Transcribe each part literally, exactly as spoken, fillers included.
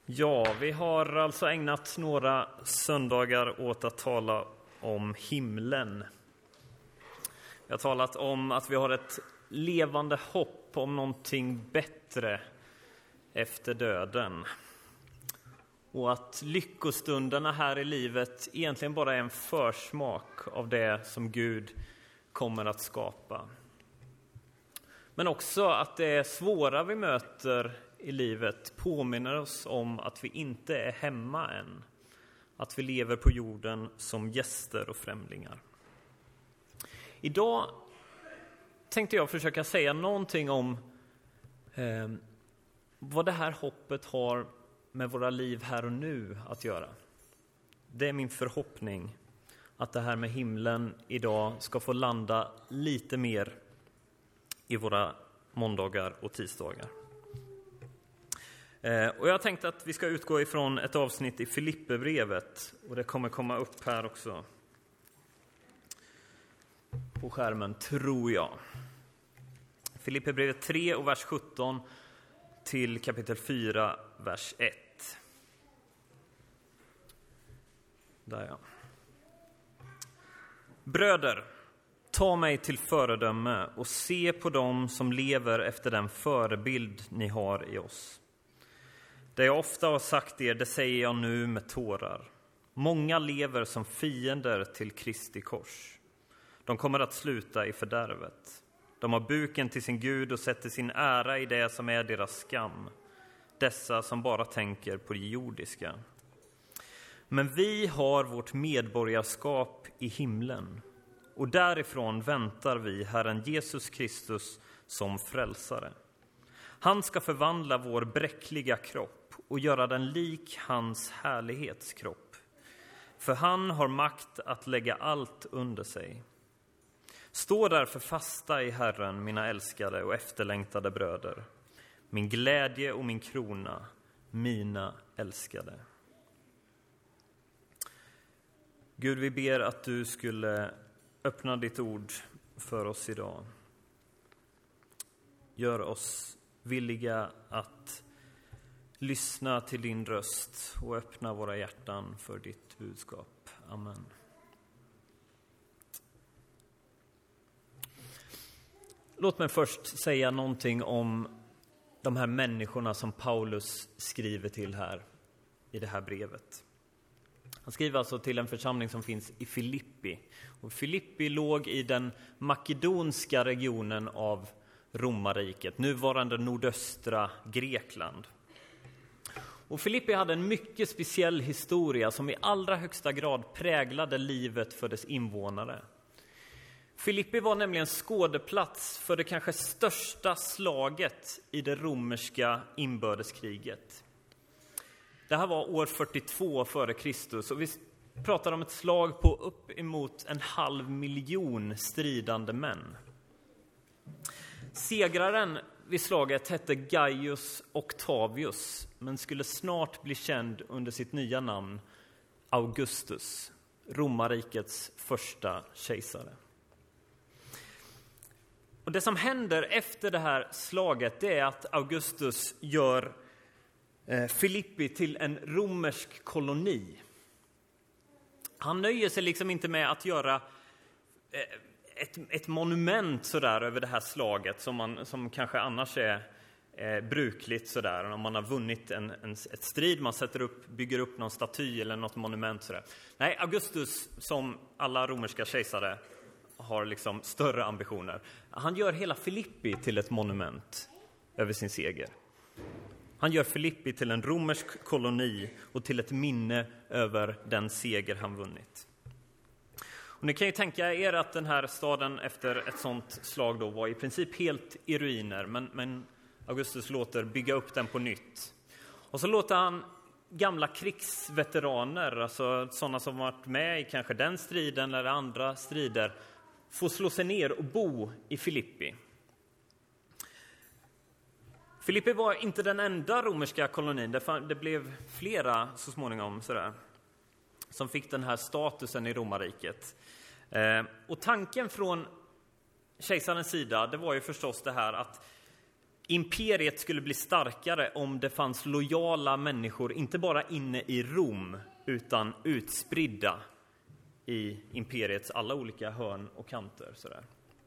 Ja, vi har alltså ägnat några söndagar åt att tala om himlen. Vi har talat om att vi har ett levande hopp om någonting bättre efter döden. Och att lyckostunderna här i livet egentligen bara är en försmak av det som Gud kommer att skapa. Men också att det svåra vi möter i livet påminner oss om att vi inte är hemma än. Att vi lever på jorden som gäster och främlingar. Idag tänkte jag försöka säga någonting om eh, vad det här hoppet har med våra liv här och nu att göra. Det är min förhoppning att det här med himlen idag ska få landa lite mer i våra måndagar och tisdagar. Eh, och jag tänkte att vi ska utgå ifrån ett avsnitt i Filipperbrevet, och det kommer komma upp här också på skärmen, tror jag. Filipperbrevet tre och vers sjutton till kapitel fyra, vers ett. Där ja. Bröder, ta mig till föredöme och se på dem som lever efter den förebild ni har i oss. Det jag ofta har sagt er, det säger jag nu med tårar. Många lever som fiender till Kristi kors. De kommer att sluta i fördärvet. De har buken till sin Gud och sätter sin ära i det som är deras skam. Dessa som bara tänker på det jordiska. Men vi har vårt medborgarskap i himlen. Och därifrån väntar vi Herren Jesus Kristus som frälsare. Han ska förvandla vår bräckliga kropp och göra den lik hans härlighetskropp. För han har makt att lägga allt under sig. Stå därför fasta i Herren, mina älskade och efterlängtade bröder. Min glädje och min krona, mina älskade. Gud, vi ber att du skulle öppna ditt ord för oss idag. Gör oss villiga att lyssna till din röst och öppna våra hjärtan för ditt budskap. Amen. Låt mig först säga någonting om de här människorna som Paulus skriver till här i det här brevet. Han skriver alltså till en församling som finns i Filippi. Och Filippi låg i den makedonska regionen av Romarriket, nuvarande nordöstra Grekland. Och Filippi hade en mycket speciell historia som i allra högsta grad präglade livet för dess invånare. Filippi var nämligen skådeplats för det kanske största slaget i det romerska inbördeskriget. Det här var år fyrtiotvå före Kristus, och vi pratar om ett slag på upp emot en halv miljon stridande män. Segraren vid slaget hette Gaius Octavius, men skulle snart bli känd under sitt nya namn Augustus, romarrikets första kejsare. Och det som händer efter det här slaget, det är att Augustus gör eh, Filippi till en romersk koloni. Han nöjer sig liksom inte med att göra eh, ett, ett monument sådär över det här slaget som, man, som kanske annars är eh, brukligt sådär. Om man har vunnit en, en, ett strid, man sätter upp, bygger upp någon staty eller något monument sådär. Nej, Augustus, som alla romerska kejsare, har liksom större ambitioner. Han gör hela Filippi till ett monument över sin seger. Han gör Filippi till en romersk koloni och till ett minne över den seger han vunnit. Och ni kan ju tänka er att den här staden efter ett sånt slag då var i princip helt i ruiner. Men, men Augustus låter bygga upp den på nytt. Och så låter han gamla krigsveteraner, alltså sådana som varit med i kanske den striden eller andra strider, få slå sig ner och bo i Filippi. Filippi var inte den enda romerska kolonin. Det blev flera så småningom sådär, som fick den här statusen i romarriket. Eh, och tanken från kejsarens sida, det var ju förstås det här att imperiet skulle bli starkare om det fanns lojala människor, inte bara inne i Rom, utan utspridda i imperiets alla olika hörn och kanter. Sådär.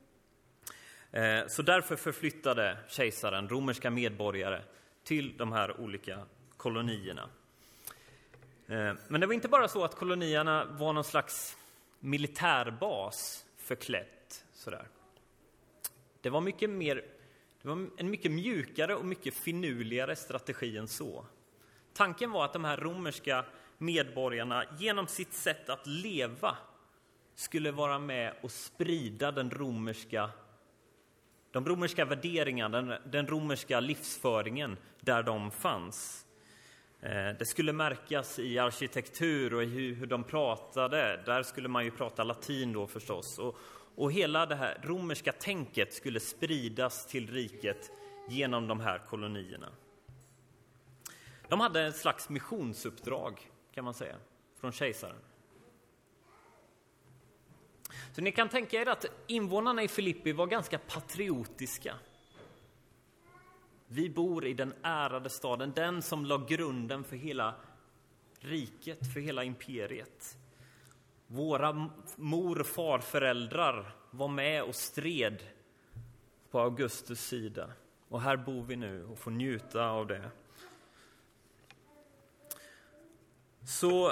Så därför förflyttade kejsaren romerska medborgare till de här olika kolonierna. Men det var inte bara så att kolonierna var någon slags militärbas förklätt. Sådär. Det var mycket mer, det var en mycket mjukare och mycket finurligare strategi än så. Tanken var att de här romerska medborgarna genom sitt sätt att leva skulle vara med och sprida den romerska, de romerska värderingarna, den, den romerska livsföringen där de fanns. Det skulle märkas i arkitektur och i hur, hur de pratade. Där skulle man ju prata latin då förstås. Och, och hela det här romerska tänket skulle spridas till riket genom de här kolonierna. De hade ett slags missionsuppdrag, kan man säga, från kejsaren. Så ni kan tänka er att invånarna i Filippi var ganska patriotiska. Vi bor i den ärade staden, den som la grunden för hela riket, för hela imperiet. Våra mor- och farföräldrar var med och stred på Augustus sida. Och här bor vi nu och får njuta av det. Så,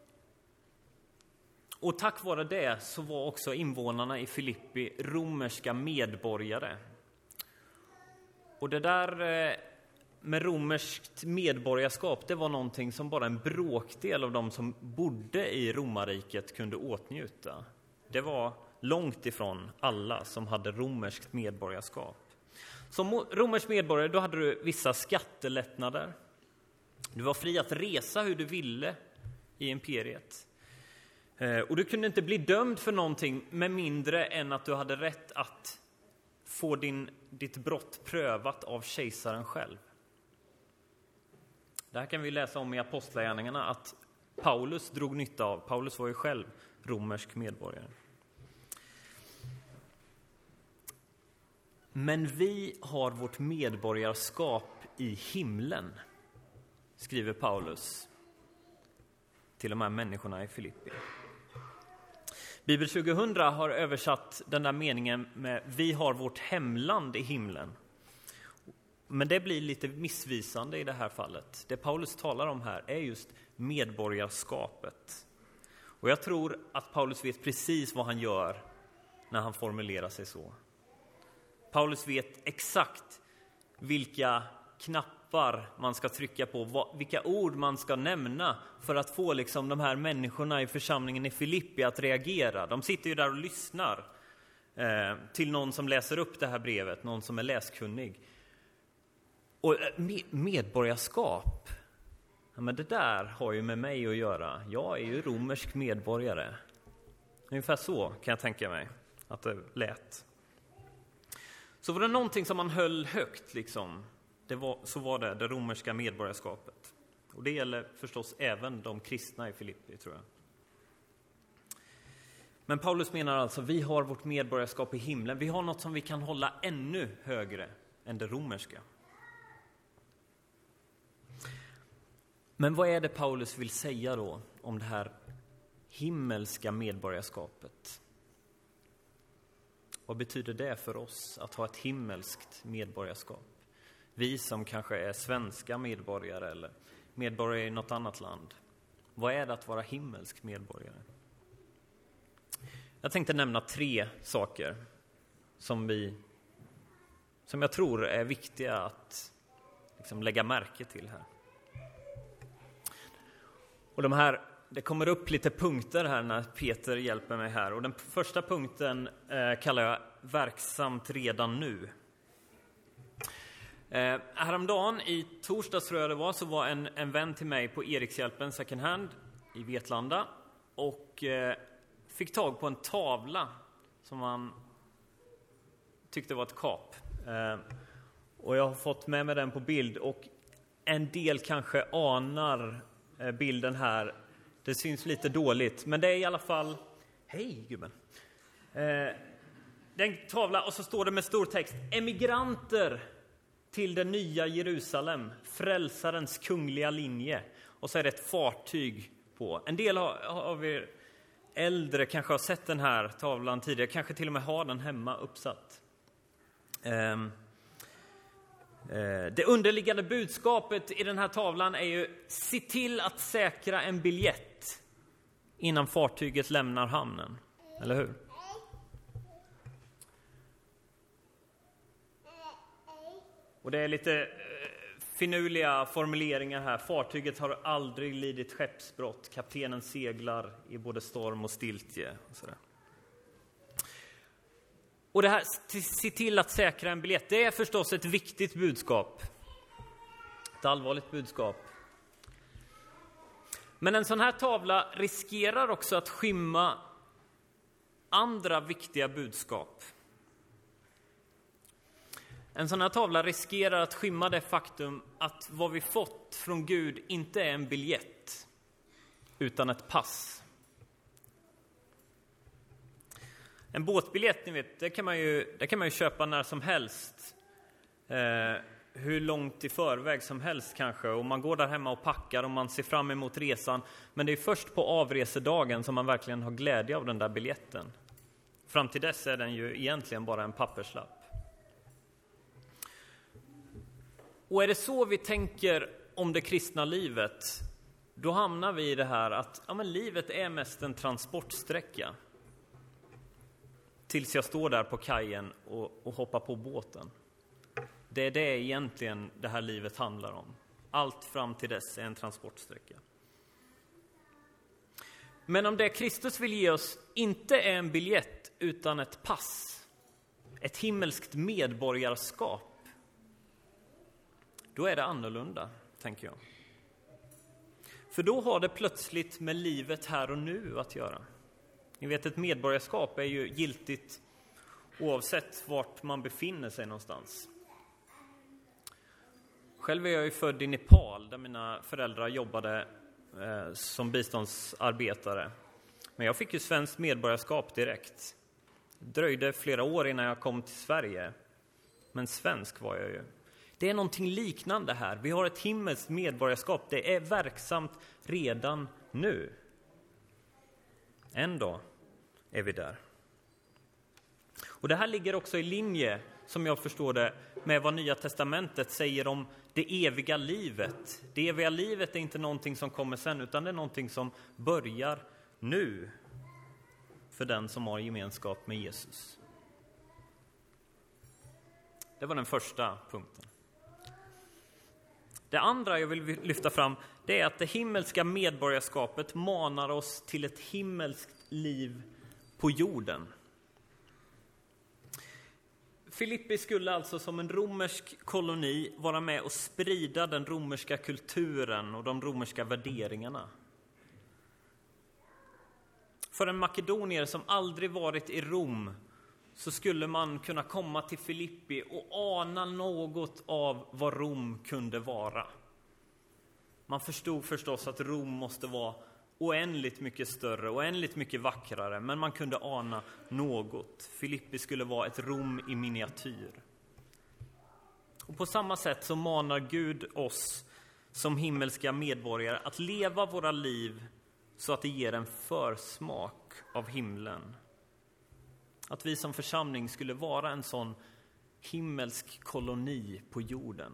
och tack vare det så var också invånarna i Filippi romerska medborgare. Och det där med romerskt medborgarskap, det var någonting som bara en bråkdel av de som bodde i romarriket kunde åtnjuta. Det var långt ifrån alla som hade romerskt medborgarskap. Som romersk medborgare då hade du vissa skattelättnader. Du var fri att resa hur du ville i imperiet. Och du kunde inte bli dömd för någonting med mindre än att du hade rätt att få din, ditt brott prövat av kejsaren själv. Det här kan vi läsa om i Apostlagärningarna att Paulus drog nytta av. Paulus var ju själv romersk medborgare. Men vi har vårt medborgarskap i himlen, skriver Paulus till de här människorna i Filippi. Bibel tjugohundra har översatt den där meningen med vi har vårt hemland i himlen. Men det blir lite missvisande i det här fallet. Det Paulus talar om här är just medborgarskapet. Och jag tror att Paulus vet precis vad han gör när han formulerar sig så. Paulus vet exakt vilka knappar man ska trycka på, vilka ord man ska nämna för att få liksom de här människorna i församlingen i Filippi att reagera. De sitter ju där och lyssnar eh, till någon som läser upp det här brevet, någon som är läskunnig. Och med, medborgarskap, ja, men det där har ju med mig att göra. Jag är ju romersk medborgare. Ungefär så kan jag tänka mig att det lät. Så var det någonting som man höll högt liksom. Det var, så var det det romerska medborgarskapet. Och det gäller förstås även de kristna i Filippi, tror jag. Men Paulus menar alltså, vi har vårt medborgarskap i himlen. Vi har något som vi kan hålla ännu högre än det romerska. Men vad är det Paulus vill säga då om det här himmelska medborgarskapet? Vad betyder det för oss att ha ett himmelskt medborgarskap? Vi som kanske är svenska medborgare eller medborgare i något annat land. Vad är det att vara himmelsk medborgare? Jag tänkte nämna tre saker som vi, som jag tror är viktiga att liksom lägga märke till här. Och de här, det kommer upp lite punkter här när Peter hjälper mig här. Och den första punkten eh, kallar jag verksamt redan nu. Eh, häromdagen, i torsdags tror jag det var, så var en, en vän till mig på Erikshjälpen second hand i Vetlanda. Och eh, fick tag på en tavla som han tyckte var ett kap. Eh, och jag har fått med mig den på bild. Och en del kanske anar eh, bilden här. Det syns lite dåligt, men det är i alla fall... Hej gubben! Eh, det är en tavla och så står det med stor text: emigranter till det nya Jerusalem, frälsarens kungliga linje. Och så är det ett fartyg på. En del av er äldre kanske har sett den här tavlan tidigare, kanske till och med har den hemma uppsatt. Um, uh, det underliggande budskapet i den här tavlan är ju: se till att säkra en biljett innan fartyget lämnar hamnen. Eller hur? Och det är lite finurliga formuleringar här. Fartyget har aldrig lidit skeppsbrott. Kaptenen seglar i både storm och stiltje. Och sådär. Och det här, se till att säkra en biljett, det är förstås ett viktigt budskap. Ett allvarligt budskap. Men en sån här tavla riskerar också att skymma andra viktiga budskap. En sån här tavla riskerar att skymma det faktum att vad vi fått från Gud inte är en biljett utan ett pass. En båtbiljett, ni vet, det kan man ju, det kan man ju köpa när som helst. Eh, hur långt i förväg som helst kanske. Och man går där hemma och packar och man ser fram emot resan. Men det är först på avresedagen som man verkligen har glädje av den där biljetten. Fram till dess är den ju egentligen bara en papperslapp. Och är det så vi tänker om det kristna livet, då hamnar vi i det här att ja, men livet är mest en transportsträcka. Tills jag står där på kajen och, och hoppar på båten. Det är det egentligen det här livet handlar om. Allt fram till dess är en transportsträcka. Men om det Kristus vill ge oss inte är en biljett utan ett pass, ett himmelskt medborgarskap, då är det annorlunda, tänker jag. För då har det plötsligt med livet här och nu att göra. Ni vet, ett medborgarskap är ju giltigt oavsett vart man befinner sig någonstans. Själv är jag ju född i Nepal där mina föräldrar jobbade eh, som biståndsarbetare. Men jag fick ju svenskt medborgarskap direkt. Det dröjde flera år innan jag kom till Sverige. Men svensk var jag ju. Det är någonting liknande här. Vi har ett himmelskt medborgarskap. Det är verksamt redan nu. En dag är vi där. Och det här ligger också i linje, som jag förstår det, med vad Nya testamentet säger om det eviga livet. Det eviga livet är inte någonting som kommer sen, utan det är någonting som börjar nu för den som har gemenskap med Jesus. Det var den första punkten. Det andra jag vill lyfta fram, det är att det himmelska medborgarskapet manar oss till ett himmelskt liv på jorden. Filippi skulle alltså som en romersk koloni vara med och sprida den romerska kulturen och de romerska värderingarna. För en makedonier som aldrig varit i Rom så skulle man kunna komma till Filippi och ana något av vad Rom kunde vara. Man förstod förstås att Rom måste vara oändligt mycket större, oändligt mycket vackrare, men man kunde ana något. Filippi skulle vara ett Rom i miniatyr. Och på samma sätt så manar Gud oss som himmelska medborgare att leva våra liv så att det ger en försmak av himlen. Att vi som församling skulle vara en sån himmelsk koloni på jorden.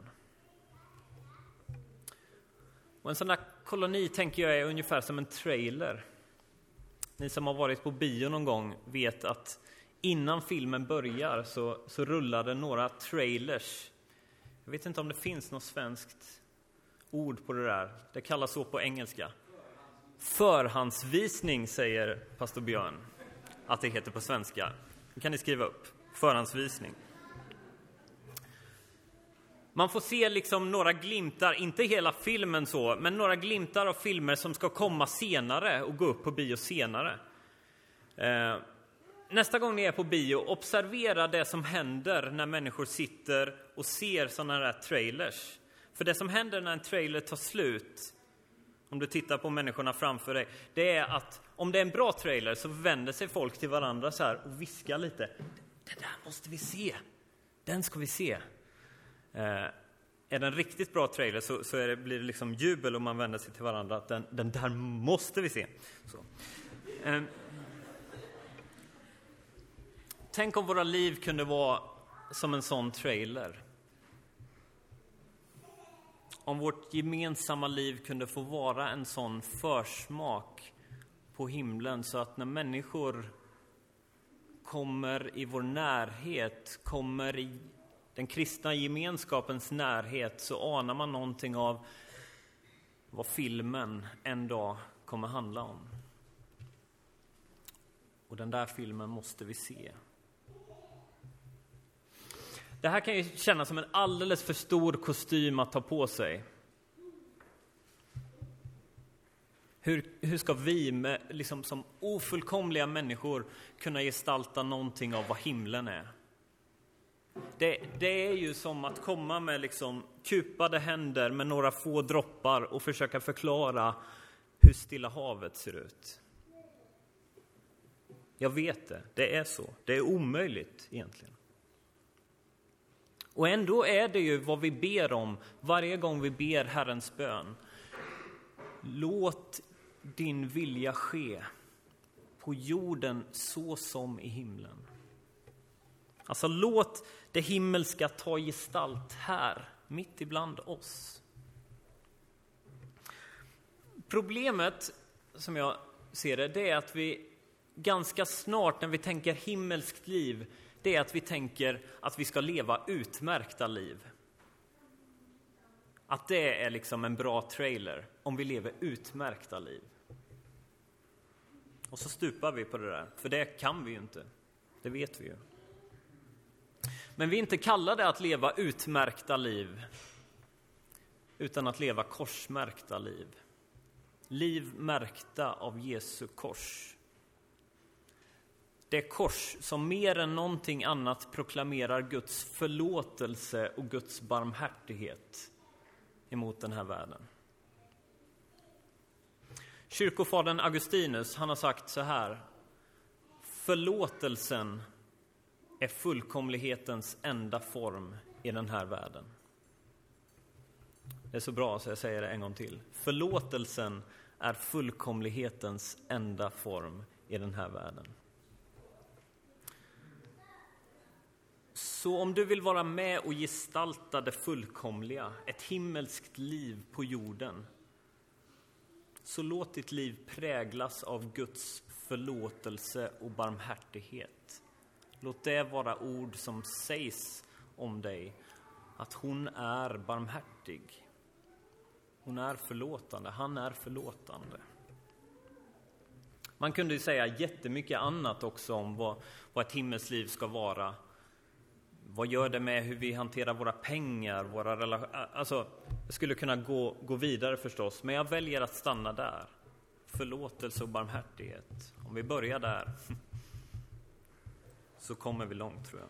Och en sån där koloni tänker jag är ungefär som en trailer. Ni som har varit på bio någon gång vet att innan filmen börjar så, så rullar det några trailers. Jag vet inte om det finns något svenskt ord på det där. Det kallas så på engelska. Förhandsvisning, säger pastor Björn att det heter på svenska. Det kan ni skriva upp. Förhandsvisning. Man får se liksom några glimtar, inte hela filmen så, men några glimtar av filmer som ska komma senare och gå upp på bio senare. Eh, nästa gång ni är på bio, observera det som händer när människor sitter och ser sådana här trailers. För det som händer när en trailer tar slut, om du tittar på människorna framför dig, det är att om det är en bra trailer så vänder sig folk till varandra så här och viskar lite. Det där måste vi se. Den ska vi se. Eh, är det en riktigt bra trailer så, så är det, blir det liksom jubel om man vänder sig till varandra att den, den där måste vi se. Så. Eh, tänk om våra liv kunde vara som en sån trailer. Om vårt gemensamma liv kunde få vara en sån försmak på himlen så att när människor kommer i vår närhet, kommer i den kristna gemenskapens närhet, så anar man någonting av vad filmen en dag kommer handla om. Och den där filmen måste vi se. Det här kan ju kännas som en alldeles för stor kostym att ta på sig. Hur, hur ska vi med, liksom, som ofullkomliga människor kunna gestalta någonting av vad himlen är? Det, det är ju som att komma med liksom kupade händer med några få droppar och försöka förklara hur Stilla havet ser ut. Jag vet det, det är så. Det är omöjligt egentligen. Och ändå är det ju vad vi ber om varje gång vi ber Herrens bön. Låt din vilja ske på jorden så som i himlen. Alltså låt det himmelska ta gestalt här, mitt ibland oss. Problemet, som jag ser det, det är att vi ganska snart när vi tänker himmelskt liv, det är att vi tänker att vi ska leva utmärkta liv. Att det är liksom en bra trailer om vi lever utmärkta liv. Och så stupar vi på det där, för det kan vi ju inte. Det vet vi ju. Men vi är inte kallade att leva utmärkta liv, utan att leva korsmärkta liv. Liv märkta av Jesu kors. Det kors som mer än någonting annat proklamerar Guds förlåtelse och Guds barmhärtighet emot den här världen. Kyrkofadern Augustinus, han har sagt så här: förlåtelsen är fullkomlighetens enda form i den här världen. Det är så bra så jag säger det en gång till. Förlåtelsen är fullkomlighetens enda form i den här världen. Så om du vill vara med och gestalta det fullkomliga, ett himmelskt liv på jorden, så låt ditt liv präglas av Guds förlåtelse och barmhärtighet. Låt det vara ord som sägs om dig, att hon är barmhärtig. Hon är förlåtande, han är förlåtande. Man kunde ju säga jättemycket annat också om vad, vad ett himmelsliv ska vara. Vad gör det med hur vi hanterar våra pengar, våra relationer? Alltså, jag skulle kunna gå, gå vidare förstås, men jag väljer att stanna där. Förlåtelse och barmhärtighet. Om vi börjar där så kommer vi långt, tror jag.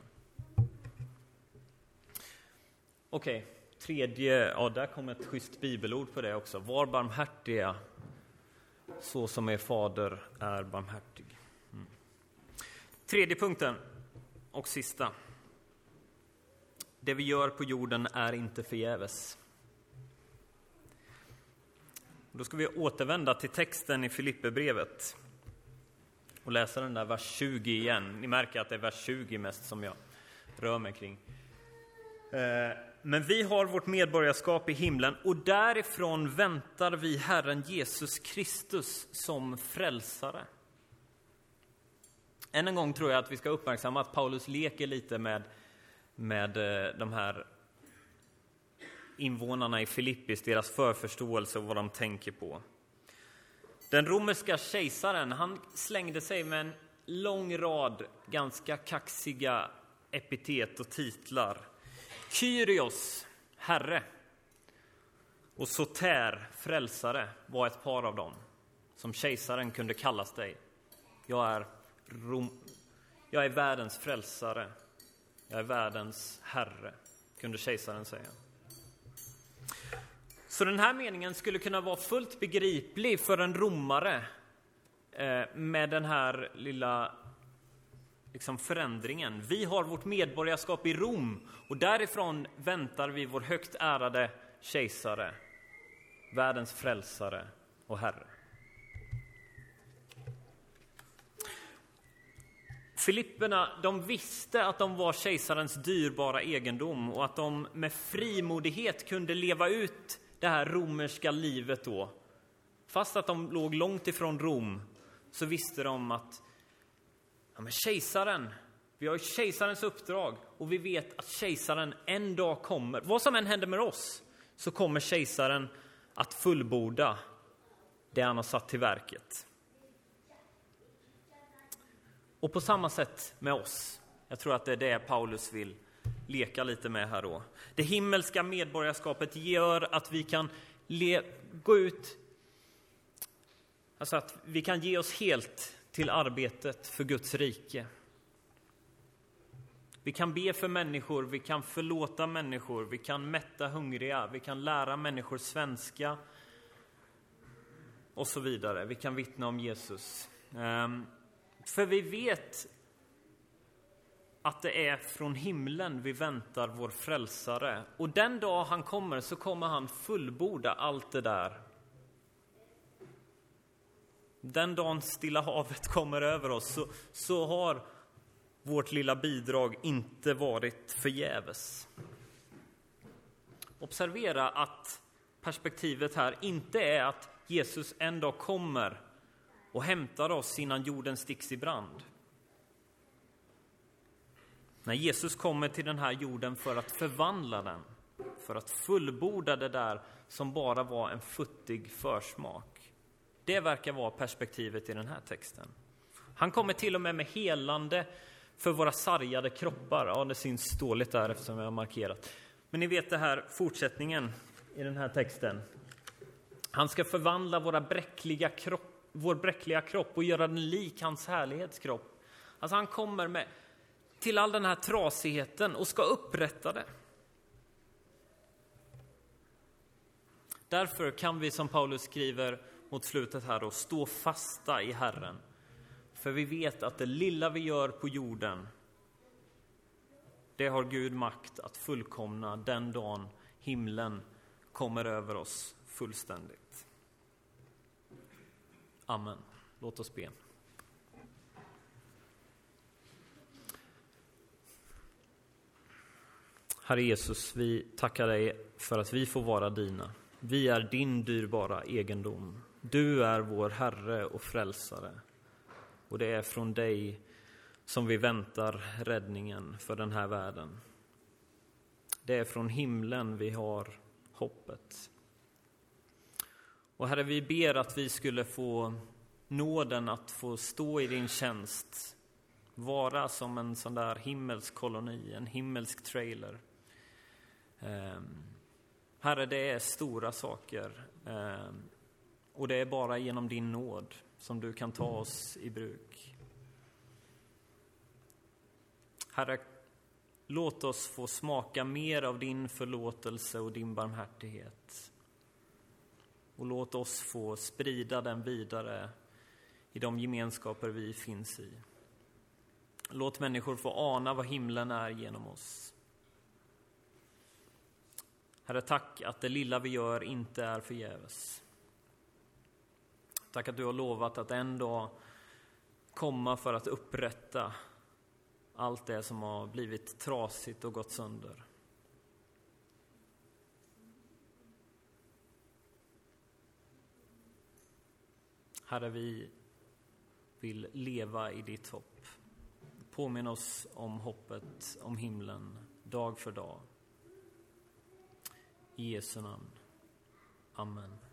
Okej, okay, tredje, ja där kommer ett schysst bibelord på det också. Var barmhärtiga så som er fader är barmhärtig. Mm. Tredje punkten och sista. Det vi gör på jorden är inte förgäves. Då ska vi återvända till texten i Filipperbrevet och läsa den där vers tjugo igen. Ni märker att det är vers tjugo mest som jag rör mig kring. Men vi har vårt medborgarskap i himlen och därifrån väntar vi Herren Jesus Kristus som frälsare. Än en gång tror jag att vi ska uppmärksamma att Paulus leker lite med med de här invånarna i Filippis, deras förförståelse och vad de tänker på. Den romerska kejsaren, han slängde sig med en lång rad ganska kaxiga epitet och titlar. Kyrios, herre, och Soter, frälsare, var ett par av dem som kejsaren kunde kallas dig. Jag är, Rom- jag är världens frälsare. Jag är världens herre, kunde kejsaren säga. Så den här meningen skulle kunna vara fullt begriplig för en romare eh, med den här lilla liksom förändringen. Vi har vårt medborgarskap i Rom och därifrån väntar vi vår högt ärade kejsare, världens frälsare och herre. Filipperna, de visste att de var kejsarens dyrbara egendom och att de med frimodighet kunde leva ut det här romerska livet då. Fast att de låg långt ifrån Rom så visste de att ja, men kejsaren, vi har kejsarens uppdrag och vi vet att kejsaren en dag kommer. Vad som än händer med oss så kommer kejsaren att fullborda det han har satt till verket. Och på samma sätt med oss. Jag tror att det är det Paulus vill leka lite med här då. Det himmelska medborgarskapet gör att vi kan le- gå ut, alltså att vi kan ge oss helt till arbetet för Guds rike. Vi kan be för människor, vi kan förlåta människor, vi kan mätta hungriga, vi kan lära människor svenska och så vidare. Vi kan vittna om Jesus. Um, för vi vet att det är från himlen vi väntar vår frälsare. Och den dag han kommer så kommer han fullborda allt det där. Den dagen Stilla havet kommer över oss så, så har vårt lilla bidrag inte varit förgäves. Observera att perspektivet här inte är att Jesus en dag kommer och hämtar oss innan jorden sticks i brand. När Jesus kommer till den här jorden för att förvandla den, för att fullborda det där som bara var en futtig försmak. Det verkar vara perspektivet i den här texten. Han kommer till och med med helande för våra sargade kroppar. Ja, det syns dåligt där eftersom jag har markerat. Men ni vet det här, fortsättningen i den här texten. Han ska förvandla våra bräckliga kropp, vår bräckliga kropp och göra den lik hans härlighetskropp. Alltså han kommer med till all den här trasigheten och ska upprätta det. Därför kan vi, som Paulus skriver mot slutet här då, stå fasta i Herren. För vi vet att det lilla vi gör på jorden, det har Gud makt att fullkomna den dagen himlen kommer över oss fullständigt. Amen. Låt oss be. Herre Jesus, vi tackar dig för att vi får vara dina. Vi är din dyrbara egendom. Du är vår Herre och frälsare. Och det är från dig som vi väntar räddningen för den här världen. Det är från himlen vi har hoppet. Och Herre, vi ber att vi skulle få nåden att få stå i din tjänst. Vara som en sån där himmelsk koloni, en himmelsk trailer. Um, Herre, det är stora saker. Um, och det är bara genom din nåd som du kan ta oss i bruk. Herre, låt oss få smaka mer av din förlåtelse och din barmhärtighet. Och låt oss få sprida den vidare i de gemenskaper vi finns i. Låt människor få ana vad himlen är genom oss. Herre, tack att det lilla vi gör inte är förgäves. Tack att du har lovat att en dag komma för att upprätta allt det som har blivit trasigt och gått sönder. Herre, vi vill leva i ditt hopp. Påminn oss om hoppet, om himlen, dag för dag. I Jesu namn. Amen.